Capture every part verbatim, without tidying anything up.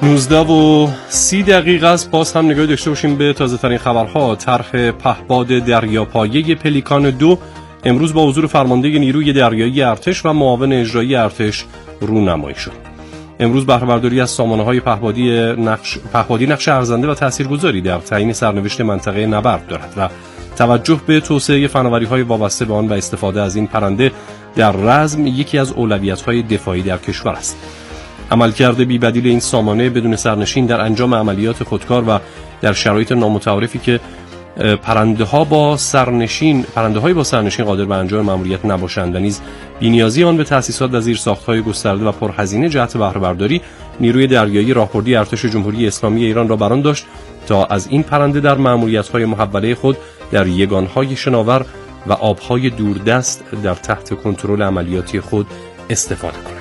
نوزده و سی دقیقه است. باز هم نگاه داشته باشیم به تازه ترین خبرها. طرح پهپاد دریاپایه پلیکان دو امروز با حضور فرمانده نیروی دریایی ارتش و معاون اجرایی ارتش رونمایی شد. امروز بهره برداری از سامانه‌های پهپادی نقش پهپادی نقش ارزنده و تاثیرگذاری در تعیین سرنوشت منطقه نبرد دارد و توجه به توسعه فناوری‌های وابسته به آن و استفاده از این پرنده در رزم یکی از اولویت‌های دفاعی در کشور است. عملکرد بی‌بدیل این سامانه بدون سرنشین در انجام عملیات خودکار و در شرایط نامتعارفی که پرنده‌ها با سرنشین پرنده‌های با سرنشین قادر به انجام مأموریت نباشند و نیز بی‌نیازی آن به تأسیسات و زیرساخت‌های گسترده و پرهزینه جهت بهره برداری، نیروی دریایی راهبردی ارتش جمهوری اسلامی ایران را برآن داشت تا از این پرنده در مأموریت‌های محوله خود در یگان‌های شناور و آب‌های دوردست در تحت کنترل عملیاتی خود استفاده کند.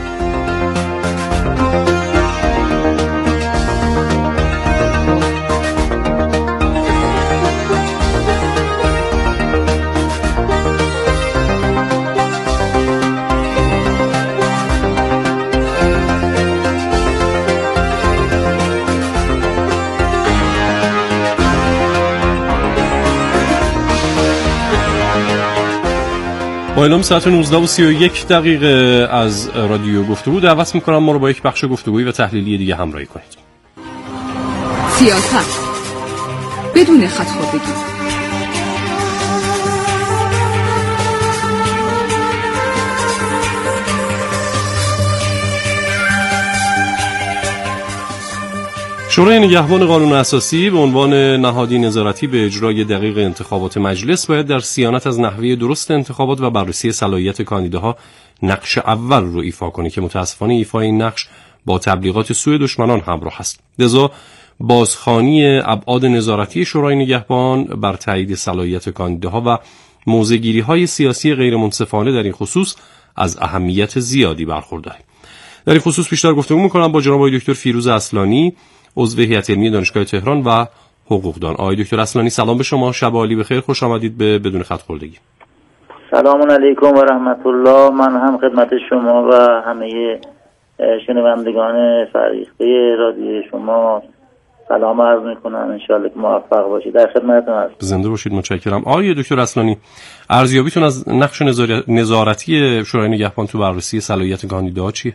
با اعلام ساعت نوزده و سی و یک دقیقه از رادیو گفتگو دعوت میکنم ما رو با یک بخش گفتگویی و تحلیلی دیگه همراهی کنید. سیاست بدون خودخواهی. شورای نگهبان قانون اساسی به عنوان نهادی نظارتی به اجرای دقیق انتخابات مجلس باید در صیانت از نحوه درست انتخابات و بررسی صلاحیت کاندیداها نقش اول رو ایفا کنه که متاسفانه ایفای این نقش با تبلیغات سوء دشمنان همراه است. لذا بازخوانی ابعاد نظارتی شورای نگهبان بر تایید صلاحیت کاندیداها و موضع‌گیری‌های سیاسی غیر منصفانه در این خصوص از اهمیت زیادی برخورداره. در این خصوص بیشتر گفتگو می‌کنم با جناب آقای دکتر فیروز اصلانی، عضو هیئت علمی دانشگاه تهران و حقوقدان. آقای دکتر اصلانی سلام به شما، شب عالی بخیر، خوش آمدید به بدون خط خوردگی. سلام علیکم و رحمت الله. من هم خدمت شما و همه شنوندگان فریخته رادیو شما سلام عرض میکنم. انشالله که موفق باشید. در خدمتتون هستم. زنده باشید. متشکرم. آقای دکتر اصلانی، ارزیابیتون از نقش نظارتی شورای نگهبان تو بررسی صلاحیت کاندیداها چیه؟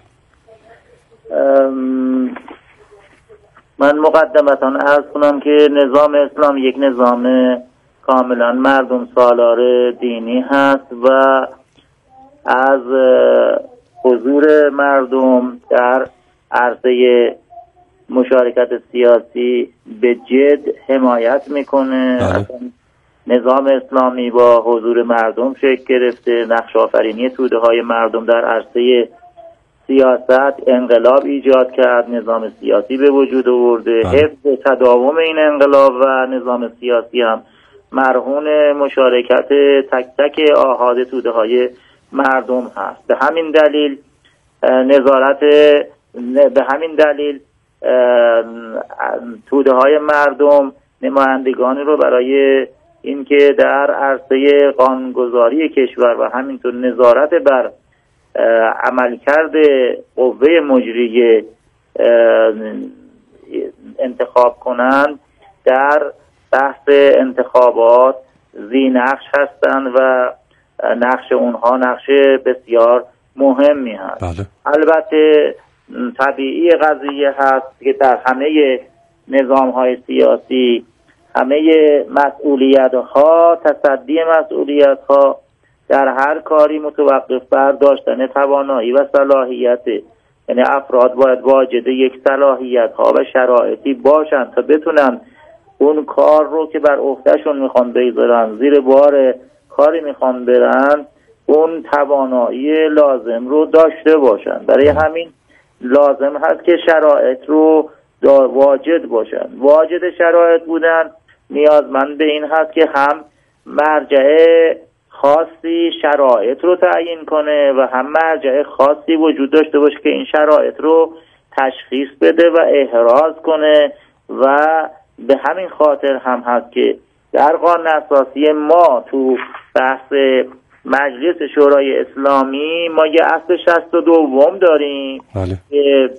من مقدمتاً عرض کنم که نظام اسلام یک نظام کاملا مردم سالار دینی هست و از حضور مردم در عرصه مشارکت سیاسی به جد حمایت میکنه. اصلا نظام اسلامی با حضور مردم شکل گرفته. نقش آفرینی توده های مردم در عرصه سیاست انقلاب ایجاد کرد، نظام سیاسی به وجود آورده. حفظ تداوم این انقلاب و نظام سیاسی هم مرهون مشارکت تک تک آحاد توده های مردم هست. به همین دلیل نظارت به همین دلیل توده های مردم نمایندگانی رو برای اینکه در عرصه قانونگذاری کشور و همینطور نظارت بر عملکرد قوه مجریه انتخاب کنند در بحث انتخابات ذی نقش هستند و نقش اونها نقش بسیار مهمی هست. بله. البته طبیعی قضیه هست که در همه نظام‌های سیاسی همه مسئولیت‌ها، تصدی مسئولیت‌ها در هر کاری متوقف بر داشتن توانایی و صلاحیت، یعنی افراد باید واجد یک صلاحیت ها و شرایطی باشن تا بتونن اون کار رو که بر عهدهشون میخوان بگذارن، زیر بار کاری میخوان برن، اون توانایی لازم رو داشته باشن. برای همین لازم هست که شرایط رو واجد باشن. واجد شرایط بودن نیازمند به این هست که هم مرجع خاصی شرایط رو تعیین کنه و هم مرجع خاصی وجود داشته باشه که این شرایط رو تشخیص بده و احراز کنه. و به همین خاطر هم هست که در قانون اساسی ما تو بحث مجلس شورای اسلامی ما یه اصل شصت و دوم داریم بله. که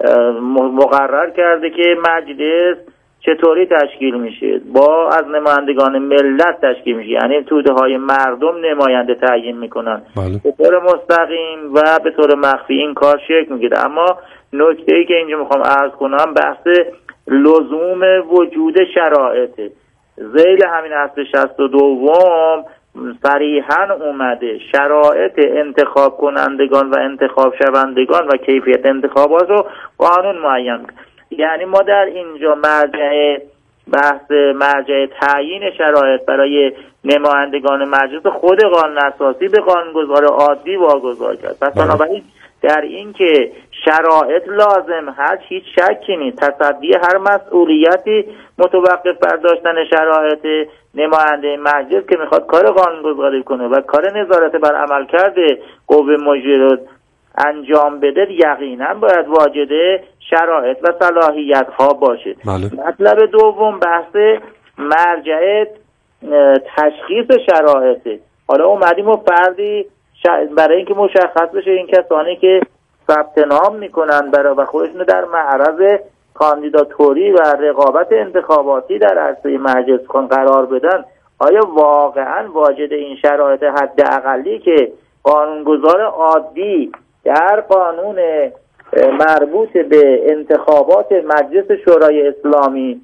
مقرر کرده که مجلس چطوری تشکیل میشه، با از نمایندگان ملت تشکیل میشه، یعنی توده های مردم نماینده تعیین میکنن به طور مستقیم و به طور مخفی این کار شکل میگیره. اما نکته ای که اینجا میخوام عرض کنم بحث لزوم وجود شرایطه. ذیل همین اصل شصت و دوم صریحاً اومده شرایط انتخاب کنندگان و انتخاب شوندگان و کیفیت انتخابات رو قانون معین میکنه. یعنی ما در اینجا مرجع بحث مرجع تعیین شرایط برای نمایندگان مجلس خود قانون اساسی به قانونگذار عادی واگذار کرد. پس بنابراین در این که شرایط لازم هست هیچ شکی نیست. تصدی هر مسئولیتی متوقف بر داشتن شرایط نماینده مجلس که میخواد کار قانونگذاری کنه و کار نظارت بر عملکرد قوه مجریه رو انجام بده یقینا باید واجد شرایط و صلاحیت ها باشه. بله. مطلب دوم بحث مرجع تشخیص شرایطه. حالا اومدیم و فردی برای اینکه مشخص بشه این کسانی که ثبت نام میکنن برای و خودشون در معرض کاندیداتوری و رقابت انتخاباتی در عرصه مجلس کن قرار بدن، آیا واقعا واجد این شرایط حداقلی که قانونگذار عادی در قانون مربوط به انتخابات مجلس شورای اسلامی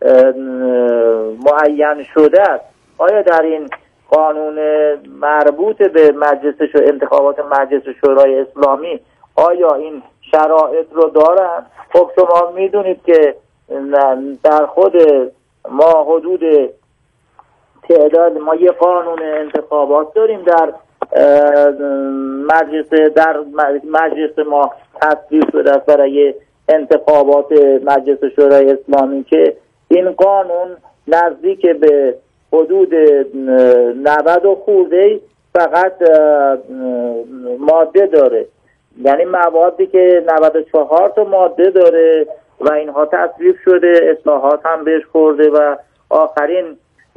معین شده است، آیا در این قانون مربوط به مجلس انتخابات مجلس شورای اسلامی آیا این شرایط رو دارن؟ خب شما میدونید که در خود ما حدود تعداد ما یه قانون انتخابات داریم در مجلس در مجلس ما تصویب شده است برای انتخابات مجلس شورای اسلامی که این قانون نزدیک به حدود نود و خورده فقط ماده داره، یعنی موادی که نود و چهار تا ماده داره و اینها تصویب شده، اصلاحات هم بهش خورده و آخرین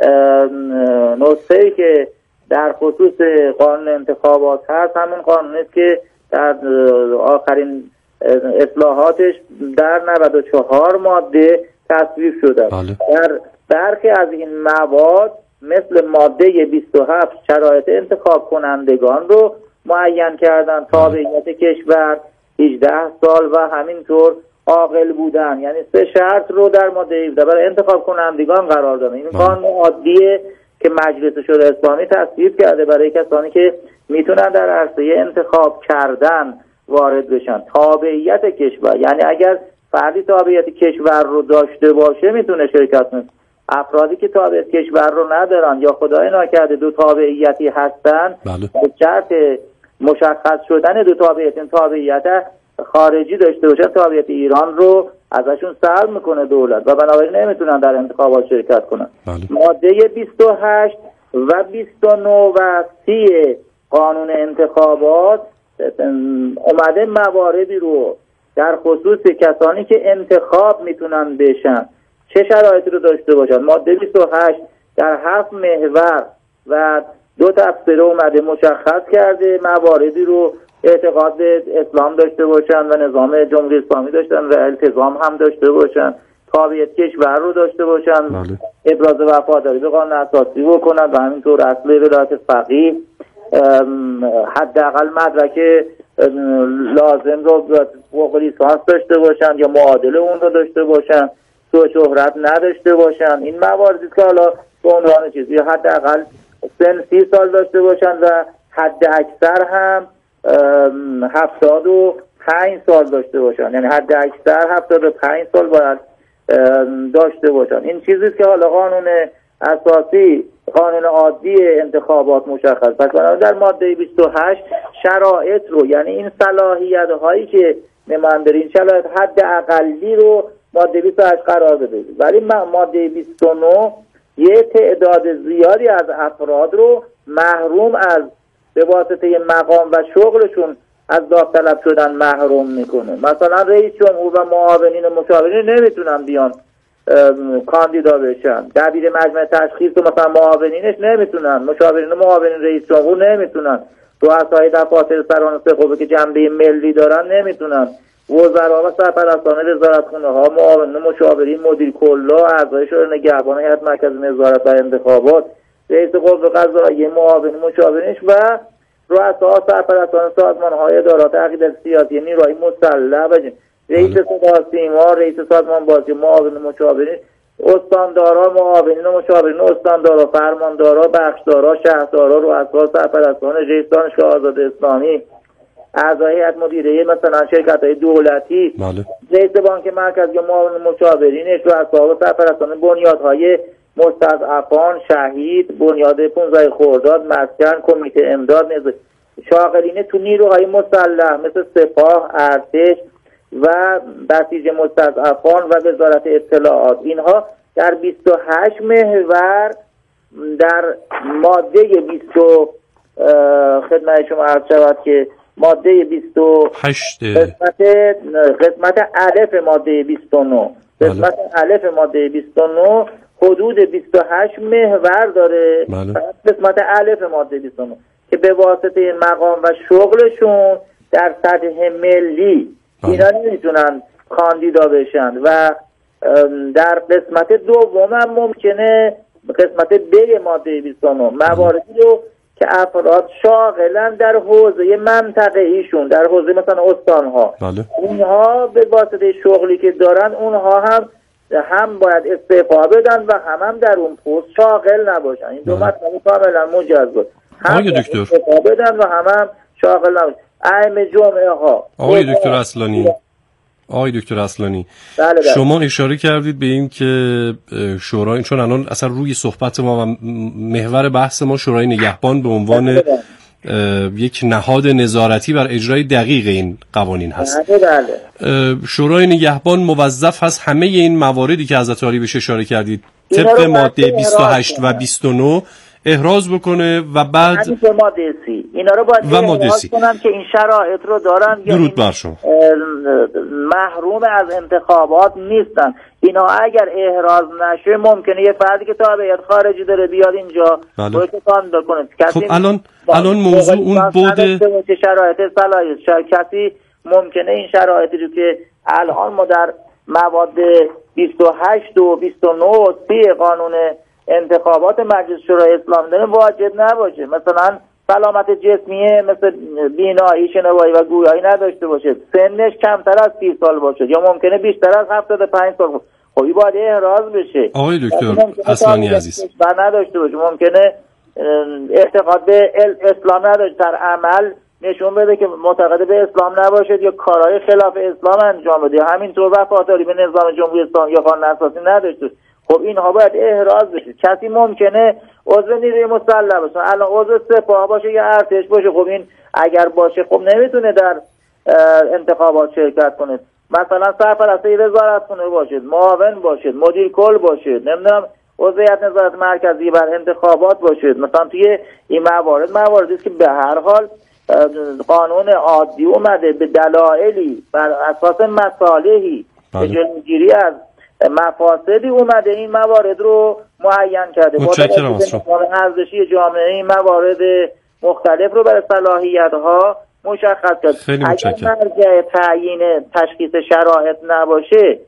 نسخه‌ای که در خصوص قانون انتخابات هست همین قانونی است که در آخرین اصلاحاتش در نود و چهار ماده تصویب شده. در برخی از این مواد مثل ماده بیست و هفت شرایط انتخاب کنندگان رو معین کردن، تابعیت کشور هجده سال و همینطور عاقل بودن، یعنی سه شرط رو در ماده هفده برای انتخاب کنندگان قرار دادن. این قانون عادیه که مجلس شورای اسلامی تصویب کرده برای کسانی که میتونن در عرصه انتخاب کردن وارد بشن. تابعیت کشور یعنی اگر فردی تابعیت کشور رو داشته باشه میتونه شرکت کنه. افرادی که تابعیت کشور رو ندارن یا خدای ناکرده دو تابعیتی هستن به شرط مشخص شدن دو تابعیت، این تابعیت خارجی داشته باشن، تابعیت ایران رو ازشون سلب میکنه دولت و بنابراین نمیتونن در انتخابات شرکت کنن. بله. ماده بیست و هشت و بیست و نه و سی قانون انتخابات اومده مواردی رو در خصوص کسانی که انتخاب میتونن بشن چه شرایطی رو داشته باشن. ماده بیست و هشت در هفت محور و دو تفسیر اومده مشخص کرده مواردی رو اعتقاد به اسلام داشته باشن و نظام جمهوری اسلامی داشتن و التزام هم داشته باشن، تابعیت کشور رو داشته باشن، بله. ابراز وفاداری به قانون اساسی بکنن و همینطور اصل ولایت فقیه، حداقل مدرک لازم رو فوق لیسانس داشته باشن یا معادل اون رو داشته باشن، تو شهرت نداشته باشن. این مواردی که حالا به عنوان چیزی حداقل سن سی سال داشته باشن و حد اکثر هم هفتاد و پنج سال داشته باشن، یعنی حد اکثر هفتاد و پنج سال باید داشته باشن. این چیزیست که حالا قانون اساسی قانون عادی انتخابات مشخص. پس در ماده بیست و هشت شرایط رو یعنی این صلاحیت هایی که نمایندگی این شرایط حد اقلی رو ماده بیست و هشت قرار بده، ولی ماده بیست و نه یه تعداد زیادی از افراد رو محروم از به واسطه مقام و شغلشون از داوطلب شدن محروم میکنه. مثلا رئیس جمهور و معاونین و مشاورین نمیتونن بیان کاندیدا بشن، دبیر مجمع تشخیص و مثلا معاونینش نمیتونن، مشاورین و معاونین رئیس جمهور نمیتونن، رؤسای دفاتر سران سه قوه که جنبه ملی دارن نمیتونن، وزرا و سرپرستان وزارتخونه ها، معاونین مشاورین، مدیر کلا، اعضای شورای نگهبان هیئت مرکزی نظارت بر انتخابات، رئیس قوه قضاییه، معاونین مشاورینش و رؤسا سرپرستان سازمان‌های ادارات عقیدت سیاسی، نیروهای مسلح و رئیس صدا سیما، رئیس سازمان بازی، معاونین مشاورین، استاندارا، معاونین مشاورین استاندارا، فرماندارا، بخشدارا، شهردارا، رؤسا سرپرستان، رئیس دانشگاه آزاد اسلامی، اعضای هیئت مدیره مثلا شرکت‌های دولتی، بله. رئیس بانک مرکزی و معاون مشاورینش، رؤسا و سرپرستان بنیادهای مستضعفان، شهید، بنیاد پانزده خرداد، مسکن، کمیته امداد، شاغلین تو نیروهای مسلح مثل سپاه، ارتش و بسیج مستضعفان و وزارت اطلاعات، اینها در بیست و هشت محور در ماده بیست خدمت شما عرض شود که ماده بیست و هشت قسمت قسمت الف ماده بیست و نه قسمت الف ماده بیست و نه حدود بیست و هشت محور داره. بله. قسمت الف ماده بیست و نه که به واسطه این مقام و شغلشون در سطح ملی بله. اینا نمیتونن کاندیدا بشن و در قسمت دوم هم ممکنه قسمت ب ماده بیست و نه مواردی رو که افراد شاغلن در حوزه منطقه ایشون، در حوزه مثلا استانها، بله. اونها به واسطه شغلی که دارن اونها هم هم باید استعفا بدن و هم هم در اون پست شاغل نباشن. این دو مطلب کاملا مجاز. هم استعفا بدن و هم هم شاغل نباشن. ائمه جمعه ها. آقای دکتر اصلانی آقای دکتر اصلانی بله بله. شما اشاره کردید به این که شورای، چون الان اصلا روی صحبت ما و محور بحث ما شورای نگهبان به عنوان بله بله. یک نهاد نظارتی بر اجرای دقیق این قوانین هست. بله بله. شورای نگهبان موظف هست همه این مواردی که حضرت عالی بهش اشاره کردید طبق ماده بیست و هشت و بیست و نه احراز بکنه و بعد همین ماده سی اینا رو باید احراز کنن که این شرایط رو دارن یا درود بر شما محروم از انتخابات نیستن. اینا اگر احراز نشه ممکنه یه فردی که تابعیت خارجی داره بیاد اینجا باید کاندیدا کنه. خب الان الان موضوع اون بوده شرایط صلاحیت کسی ممکنه این شرایطی رو که الان ما در مواد بیست و هشت و بیست و نه و سی قانون انتخابات مجلس شورای اسلامی داره واجد نباشه. مثلا سلامت جسمیه مثل بینایی، شنوایی و گویایی نداشته باشه، سنش کمتر از سی سال باشه یا ممکنه بیشتر از هفتاد و پنج سال باشه. خب این باید احراز بشه. آقای دکتر اصلانی عزیز و نداشته باشه، ممکنه اعتقاد به اسلام نداشته، در عمل نشون بده که معتقد به اسلام نباشه یا کارهای خلاف اسلام انجام بده، همینطور وفاداری به نظام جمهوری اسلامی یا قانون اساسی نداشته. خب اینها باید احراز بشه. کسی ممکنه عضو نیروی مسلح باشه، الان عضو سپاه باشه یا ارتش باشه، خب این اگر باشه خب نمیتونه در انتخابات شرکت کنه. مثلا سرپرست وزارتخونه باشید، معاون باشید، مدیر کل باشید، نمیدونم عضو هیئت نظارت مرکزی بر انتخابات باشید. مثلا توی این موارد مواردی است که به هر حال قانون عادی اومده به دلایلی بر اساس مصالحی به جلوگیری از مفاسدی اومده این موارد رو معین کرده. متشکرم از شما. ارزشی جامعه این موارد مختلف رو برای صلاحیت ها مشخص کرد. اگر مرجع تعیین تشخیص شرایط نباشه،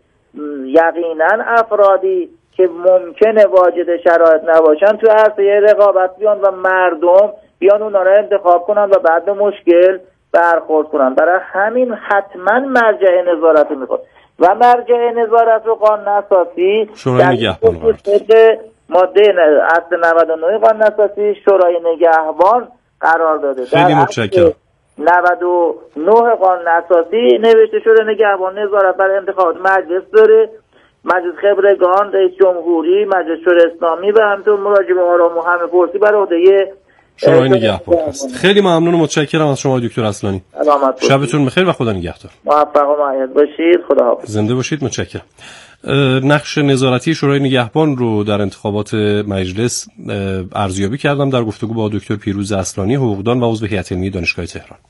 یقینا افرادی که ممکنه واجد شرایط نباشن تو عرصه رقابت بیان و مردم بیان اونا رو انتخاب کنن و بعد به مشکل برخورد کنن. برای همین حتما مرجع نظارت میخواد و مرجع نظارت رو قانون اساسی شورای نگهبان ماده اصل نود و نه قانون اساسی شورای نگهبان قرار داده. خیلی متشکرم. نود و نه قانون اساسی نوشته شده نگهبان نظارت بر انتخابات مجلس داره، مجلس خبرگان، رئیس جمهوری، مجلس شورای اسلامی و همینطور مراجع به آرا و همه پرسی بر عهده شورای نگهبان هست. خیلی ممنون و متشکرم از شما دکتر اصلانی. شبتون بخیر و خدا نگهدار. موفق و مؤید باشید. خدا حافظ. زنده باشید. متشکرم. نقش نظارتی شورای نگهبان رو در انتخابات مجلس ارزیابی کردم در گفتگو با دکتر پیروز اصلانی، حقوقدان و عضو هیئت علمی دانشگاه تهران.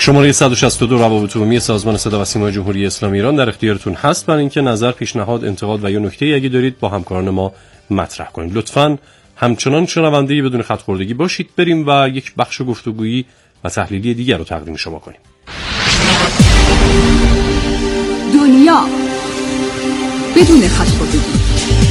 شماره صد و شصت و دو روابط عمومی سازمان صدا و سیمای جمهوری اسلامی ایران در اختیارتون هست برای اینکه نظر، پیشنهاد، انتقاد و یا نکته‌ای اگه دارید با همکاران ما مطرح کنید. لطفاً همچنان شنونده‌ای بدون خط خوردگی باشید. بریم و یک بخش گفتگویی و تحلیلی دیگر رو تقدیم شما کنیم. دنیا بدون خط خوردگی.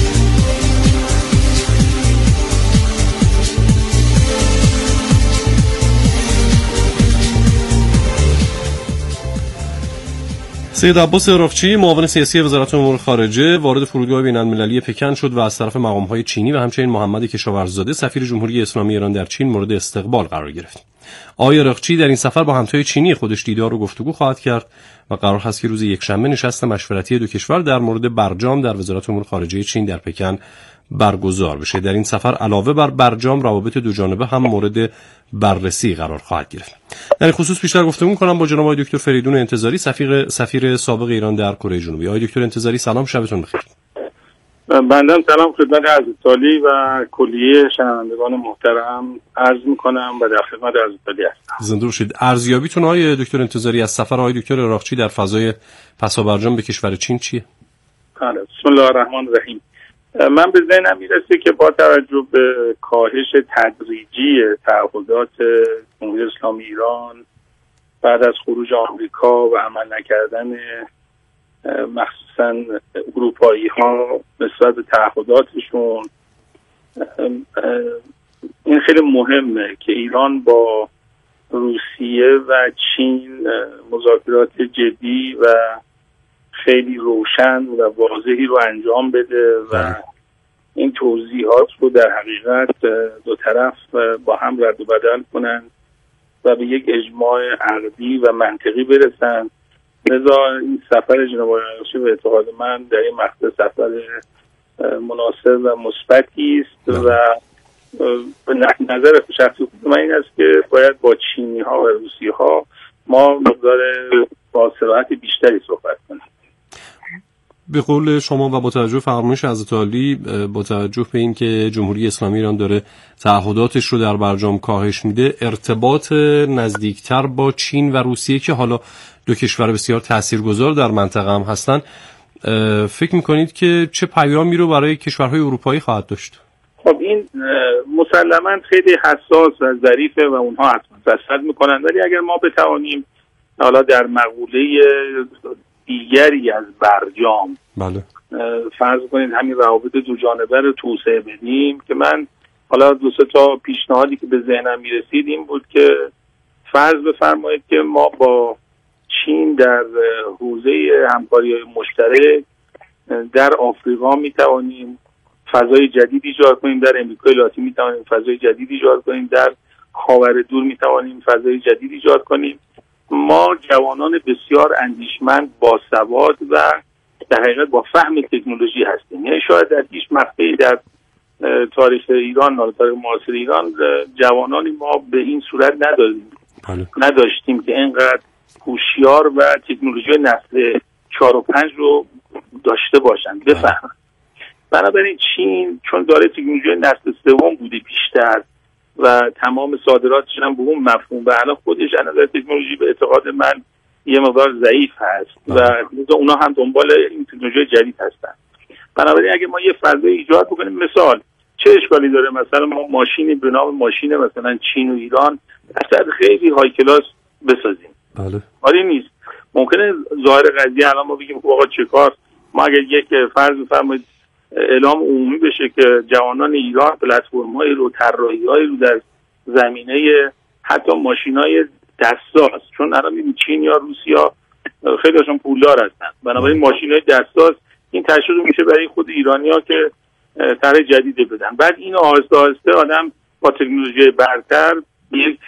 سید عباس عراقچی، معاون سیاسی وزارت امور خارجه، وارد فرودگاه بین‌المللی پکن شد و از طرف مقام‌های چینی و همچنین محمد کشاورززاده، سفیر جمهوری اسلامی ایران در چین، مورد استقبال قرار گرفت. آقای عراقچی در این سفر با همتای چینی خودش دیدار و گفتگو خواهد کرد و قرار هست که روز یکشنبه نشست مشورتی دو کشور در مورد برجام در وزارت امور خارجه چین در پکن برگزار بشه. در این سفر علاوه بر برجام، روابط دو جانبه هم مورد بررسی قرار خواهد گرفت. در این خصوص بیشتر گفتگو می‌کنم با جناب آقای دکتر فریدون انتظاری، سفیر سفیر سابق ایران در کره جنوبی. آقای دکتر انتظاری سلام، شبتون بخیر. بنده سلام خدمت عزیزتالی و کلیه شنوندگان محترم عرض می‌کنم و در خدمت عزیزتالی هستم. زنده باشید. ارزیابیتون آقای دکتر انتظاری از سفر آقای دکتر عراقچی در فضای پسابرجام به کشور چین چیه؟ بله، بسم الله الرحمن الرحیم. من به ذهنم میرسه که با توجه به کاهش تدریجی تعهدات جمهوری اسلامی ایران بعد از خروج آمریکا و عمل نکردن مخصوصا اروپایی ها نسبت به تعهداتشون، این خیلی مهمه که ایران با روسیه و چین مذاکرات جدی و خیلی روشن و واضحی رو انجام بده و این توضیحات رو در حقیقت دو طرف با هم رد و بدل کنن و به یک اجماع عقدی و منطقی برسن. لذا این سفر جناب آقای عراقچی به اعتقاد من در این مقطع سفر مناسب و مثبتی است و به نظر شخصی خود من این است که باید با چینی ها و روسی ها ما مقدار با صراحت بیشتری صحبت کنیم. به قول شما و با توجه فرمایش حضرت عالی، با توجه به این که جمهوری اسلامی ایران داره تعهداتش رو در برجام کاهش میده، ارتباط نزدیکتر با چین و روسیه که حالا دو کشور بسیار تاثیرگذار در منطقه هم هستن، فکر میکنید که چه پیامی رو برای کشورهای اروپایی خواهد داشت؟ خب این مسلماً خیلی حساس و ظریفه و اونها حتما رصد میکنن، ولی اگر ما بتوانیم حالا در مقوله دیگری از برجام بله فرض کنید همین روابط دو جانبه رو توسعه بدیم، که من حالا دو سه تا پیشنهادی که به ذهنم میرسید این بود که فرض بفرمایید که ما با چین در حوزه همکاری‌های مشترک در آفریقا میتوانیم فضای جدید ایجاد کنیم، در امریکای لاتین میتوانیم فضای جدید ایجاد کنیم، در خاورمیانه میتوانیم فضای جدید ایجاد کنیم. ما جوانان بسیار اندیشمند، باسواد و در حقیقت با فهم تکنولوژی هستیم. یعنی شاید در هیچ مقطعی در تاریخ ایران، تاریخ معاصر ایران، جوانانی ما به این صورت نداریم نداشتیم که اینقدر هوشیار و تکنولوژی نسل چهار و پنج رو داشته باشند، بفهمن. بنابراین چین چون داره تکنولوژی نسل سوم بوده بیشتر و تمام صادراتش هم به اون مفهوم و الان خودش از نظر تکنولوژی به اعتقاد من یه مقدار ضعیف هست و اونا هم دنبال این تکنولوژی جدید هستن. بنابراین اگه ما یه فضای ایجاد بکنیم، مثال چه اشکالی داره مثلا ما ماشینی به نام ماشین مثلا چین و ایران اصلا خیلی های کلاس بسازیم؟ بله. آره نیست. ممکنه ظاهر قضیه الان ما بگیم خب آقا چه کار، ما اگر یک فرض بفرمایید اعلام عمومی بشه که جوانان ایران پلتفرم‌های رو، طراحی‌های رو در زمینه حتی ماشین‌های دستساز، چون الان می‌بینید چین یا روسیا خیلی هاشون پولدار هستن، بنابراین ماشین‌های دستساز این تشویق میشه برای خود ایرانی‌ها که طرح جدیدی بدن. بعد این آهسته آهسته آدم با تکنولوژی برتر یک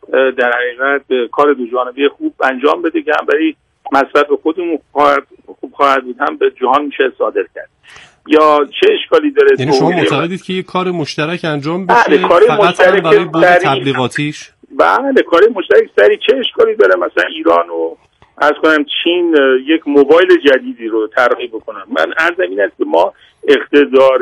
در حقیقت کار دو جانبه خوب انجام بده که هم برای مصرف خودمون خوب خواهد بود، هم به جهان میشه صادر کرد. یا چه اشکالی داره؟ یعنی شما معتقدید که یک کار مشترک انجام بشه؟ بله، کار مشترک برای بود تبلیغاتیش؟ بله، کار مشترک سری. چه اشکالی داره مثلا ایران و از کنم چین یک موبایل جدیدی رو طراحی بکنن؟ من عرضم این است که ما اقتدار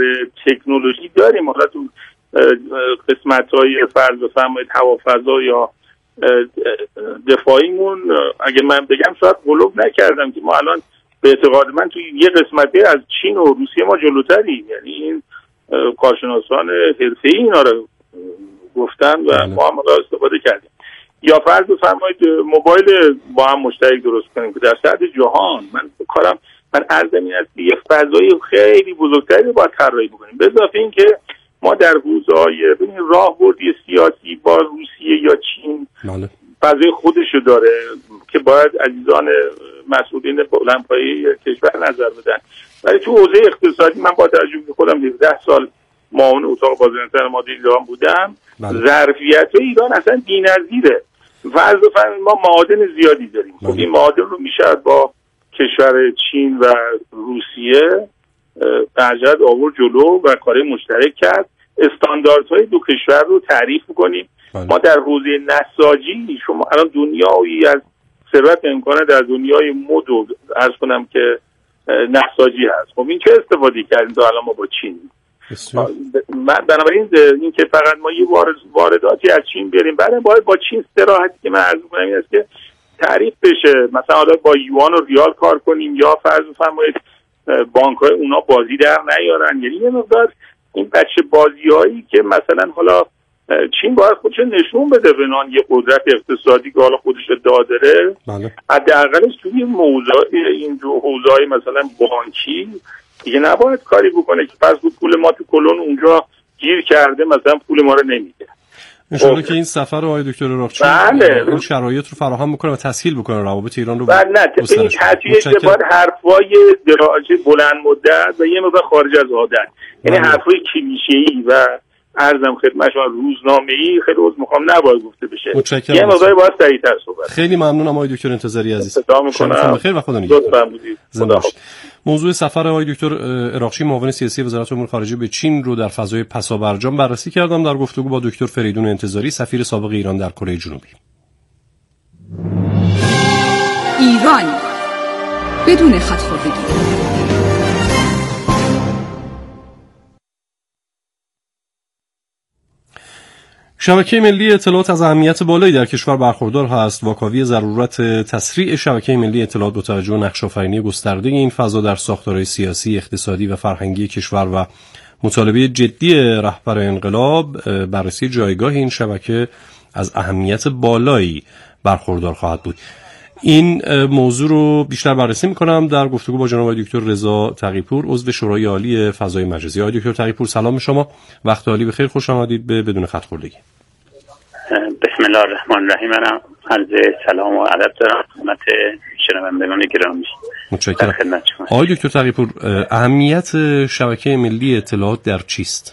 تکنولوژی داریم، حالا تو قسمت‌های فرض بفرمایید هوافضا یا دفاعیمون اگه من بگم شاید غلوب نکردم که ما الان به اعتقاد من توی یه قسمتی از چین و روسیه ما جلوتریم. یعنی این کارشناسان حرفه‌ای اینا رو گفتن و ما هم استفاده کردیم. یا فرض بفرمایید موبایل با هم مشترک درست کنیم که در سطح جهان من کارم من عرضم این است که یه فضای خیلی بزرگتری باید طراحی بکنیم. به اضافه این که ما در حوزه‌های ببین راهبردی سیاسی با روسیه یا چین فضای خودشو داره که باید عزیزان مسئولین بلندپایه کشور نظر بدن. ولی تو حوزه اقتصادی من با توجه به خودم هفده سال معاون اتاق بازرگانی مالی ایران بودم، ظرفیت ایران اصلا بی‌نظیره. فرض بفرمایید ما معادن زیادی داریم. خب این معادن رو میشه با کشور چین و روسیه برجت آورد جلو و کار مشترک کرد. استانداردهای دو کشور رو تعریف کنیم. ما در حوزه نساجی شما الان دنیایی از ثروت امکانه در دنیای مد و عرض کنم که نساجی هست. خب این چه استفاده کردیم تا الان ما با چین؟ بنابراین این که فقط ما یه وارداتی از چین بریم بعد باید با چین استراحتی که من عرض کنم این است که تعریف بشه، مثلا حالا با یوان و ریال کار کنیم یا فرض بفرمایید بانک‌های اونا بازی در نیارن. یعنی یه مقدار این بچه بازیایی که مثلا حالا چین باید خودش نشون بده بنان یه قدرت اقتصادی که حالا خودش داره، حداقلش توی موضوع این جو حوزه‌های مثلا بانکی دیگه نباید کاری بکنه که پس پول ما تو کلون اونجا گیر کرده مثلا پول ما رو نمیده. انشالله که این سفر آقای دکتر اراقچی بله این شرایط رو فراهم بکنه و تسهیل بکنه روابط ایران رو. بله نه این تسهیل باید حرفای دراجه بلند مدت و یه مقدار خارج از عادت، یعنی حرفای کلیشه‌ای و عرضم خدمت شما روزنامه‌ای خیلی روز میخوام نباید گفته بشه، یه مقدار باید سریع‌تر صحبت. خیلی ممنونم آقای دکتر انتظاری عزیز. شما بخیر و خدا نگهدار. موضوع سفر آقای دکتر اراقچی معاون سیاسی وزارت امور خارجه به چین رو در فضای پسابرجام بررسی کردم در گفتگو با دکتر فریدون انتظاری سفیر سابق ایران در کره جنوبی. ایران بدون خط‌خوردگی. شبکه ملی اطلاعات از اهمیت بالایی در کشور برخوردار هست. واکاوی ضرورت تسریع شبکه ملی اطلاعات با توجه به نقش‌آفرینی گسترده این فضا در ساختارهای سیاسی، اقتصادی و فرهنگی کشور و مطالبه جدی رهبر انقلاب، بررسی جایگاه این شبکه از اهمیت بالایی برخوردار خواهد بود. این موضوع رو بیشتر بررسی می‌کنم در گفتگو با جناب دکتر رضا تقی‌پور عضو شورای عالی فضای مجازی. آقای دکتر تقی‌پور سلام شما، وقت عالی بخیر، خوش آمدید به بدون خط خوردگی. بسم الله الرحمن الرحیم. من عرض سلام و ادب دارم خدمت شنوندگان گرامی. متشکرم. آقای دکتر تقی‌پور اهمیت شبکه ملی اطلاعات در چیست؟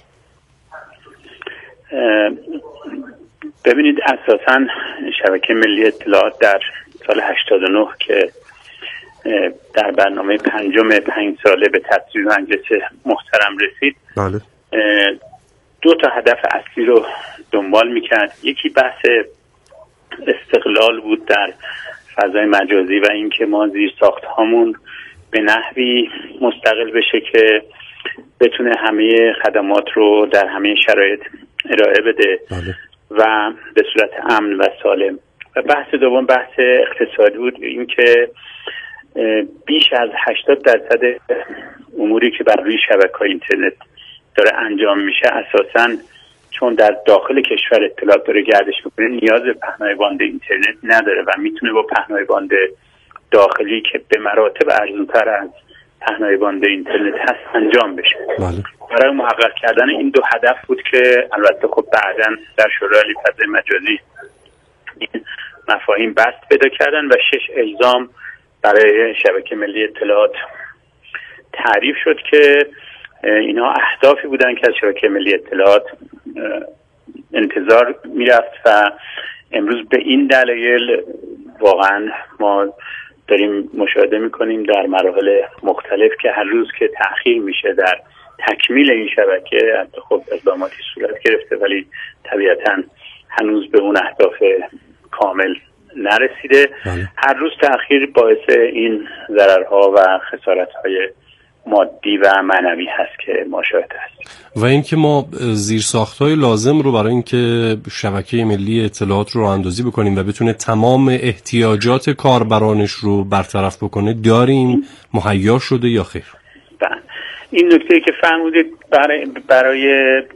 ببینید اساساً شبکه ملی اطلاعات در سال هشتاد و نه که در برنامه پنجم پنج ساله به تصویب مجلس محترم رسید، بله. دو تا هدف اصلی رو دنبال میکرد. یکی بحث استقلال بود در فضای مجازی و اینکه ما زیر ساخت هامون به نحوی مستقل بشه که بتونه همه خدمات رو در همه شرایط ارائه بده، بله. و به صورت امن و سالم. و بحث دوم بحث اقتصادی بود، اینکه بیش از هشتاد درصد اموری که بر روی شبکه‌های اینترنت داره انجام میشه اساساً چون در داخل کشور اطلاعات داره گردش میکنه نیاز به پهنای باند اینترنت نداره و میتونه با پهنای باند داخلی که به مراتب ارزان‌تر از پهنای باند اینترنت هست انجام بشه. بله. برای محقق کردن این دو هدف بود که البته خب بعداً در شورای عالی فضای مجازی این مفاهیم بست پیدا کردن و شش الزام برای شبکه ملی اطلاعات تعریف شد که اینا اهدافی بودن که از شبکه ملی اطلاعات انتظار میرفت و امروز به این دلایل واقعا ما داریم مشاهده میکنیم در مراحل مختلف که هر روز که تأخیر میشه در تکمیل این شبکه، خب اقداماتی صورت گرفته ولی طبیعتاً هنوز به اون اهداف کامل نرسیده. بله. هر روز تأخیر باعث این ضررها و خسارت‌های مادی و معنوی هست که ما شاهد هستیم. و اینکه ما زیرساخت‌های لازم رو برای اینکه شبکه ملی اطلاعات رو اندازی بکنیم و بتونه تمام احتیاجات کاربرانش رو برطرف بکنه داریم، مهیا شده یا خیر؟ بله، این نکته که فرمودید برای برای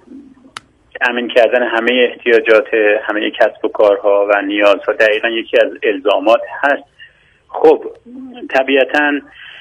تامین کردن همه احتیاجات همه کسب و کارها و نیازها دقیقاً یکی از الزامات هست. خب طبیعتاً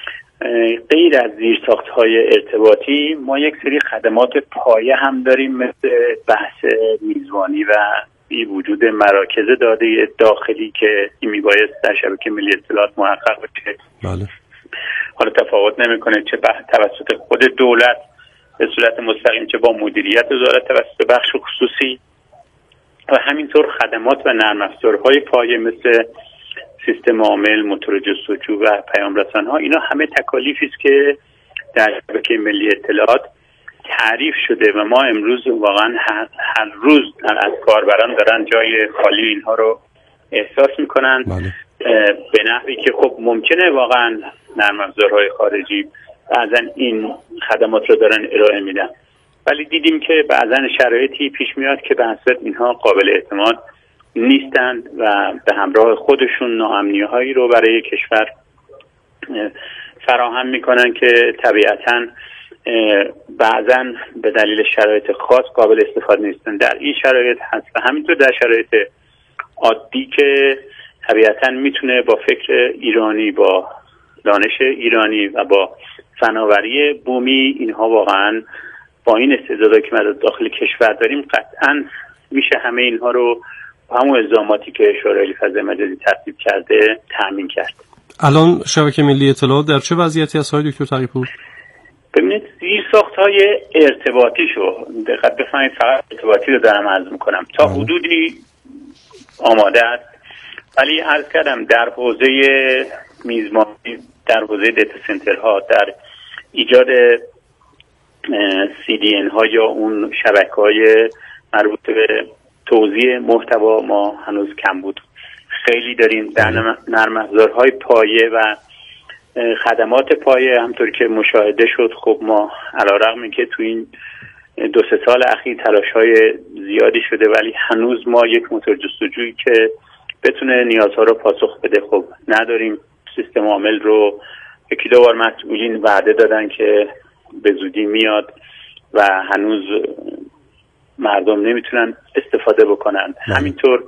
غیر از زیرساخت‌های ارتباطی ما یک سری خدمات پایه هم داریم، مثل بحث میزبانی و بی وجود مراکز داده داخلی که این میبایست در شبکه ملی اطلاعات محقق بشه. بله. حالا تفاوت نمیکنه چه توسط خود دولت به صورت مستقیم چه با مدیریت وزارت توسط بخش خصوصی، و همینطور خدمات و نرم افزارهای پایه مثل سیستم عامل، موتور جستجو و پیام رسان‌ها. اینا همه تکالیفی است که در شبکه ملی اطلاعات تعریف شده و ما امروز واقعا هر, هر روز از کاربران دارن جای خالی اینها رو احساس میکنن. بله. به نحوی که خب ممکنه واقعا نرم افزارهای خارجی بعضا این خدمات رو دارن ارائه میدن، ولی دیدیم که بعضا شرایطی پیش میاد که به حسب اینها قابل اعتماد نیستند و به همراه خودشون ناامنی‌هایی رو برای کشور فراهم میکنن که طبیعتاً بعضاً به دلیل شرایط خاص قابل استفاده نیستن. در این شرایط هست و همینطور در شرایط عادی که طبیعتاً میتونه با فکر ایرانی، با دانش ایرانی و با فناوری بومی، اینها واقعاً با این استعدادی که ما داخل کشور داریم قطعاً میشه همه اینها رو همون الزاماتی که شورای فضای مجازی تصویب کرده تامین کرد. الان شبکه ملی اطلاعات در چه وضعیتی است های دکتر تقی‌پور؟ ببینید زیرساخت‌های ارتباطیشو دقت بفرمایید، فقط ارتباطی رو دارم عرض می‌کنم، تا آه. حدودی آماده است، ولی عرض کردم در حوزه میزبانی، در حوزه دیتا سنترها، در ایجاد سی دی ان ها یا اون شبکه‌های مربوط به توزیع محتوا ما هنوز کم بود. خیلی داریم در نرم افزارهای پایه و خدمات پایه همطور که مشاهده شد. خب ما علیرغم اینکه تو این دو سه سال اخیر تلاش‌های زیادی شده، ولی هنوز ما یک موتور جستجویی که بتونه نیازها رو پاسخ بده خب نداریم. سیستم عامل رو یکی دو بار مسئولین وعده دادن که به زودی میاد و هنوز مردم نمیتونن استفاده بکنن. مم. همینطور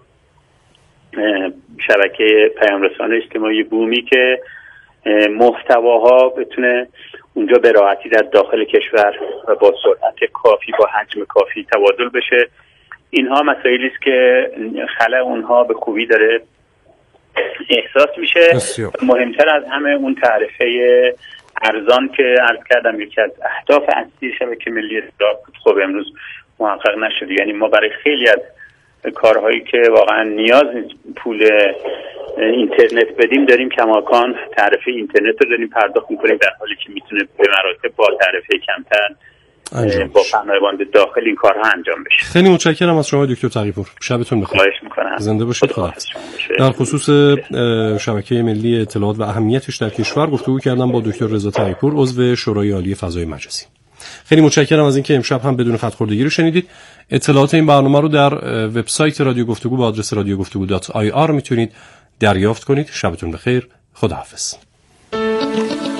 شبکه پیام رسانه اجتماعی بومی که محتواها بتونه اونجا به راحتی در داخل کشور و با سرعت کافی، با حجم کافی تبادل بشه. اینها مسائلی است که خلأ اونها به خوبی داره احساس میشه. مهمتر از همه اون تعرفه ارزان که عرض کردم یکی از اهداف اصلی شبکه ملی اطلاعات بود، خب امروز محقق نشده. یعنی ما برای خیلی از کارهایی که واقعا نیاز نیست پول اینترنت بدیم داریم کماکان تعرفه اینترنت رو داریم پرداخت میکنیم، در حالی که میتونه به مراتب با تعرفه کمتر با پهنای باند داخل این کارها انجام بشه. خیلی متشکرم از شما دکتر تقی‌پور. شبتون بخیر. خواهش میکنم. زنده باشید. خدا در خصوص شبکه ملی اطلاعات و اهمیتش در کشور گفتگو کردم با دکتر رضا تقی‌پور، عضو شورای عالی فضای مجازی. خیلی متشکرم از اینکه امشب هم بدون خط خوردگی رو شنیدید. اطلاعات این برنامه رو در وبسایت رادیو گفتگو با آدرس رادیو گفتگو دات آی آر میتونید دریافت کنید. شبتون بخیر. خداحافظ.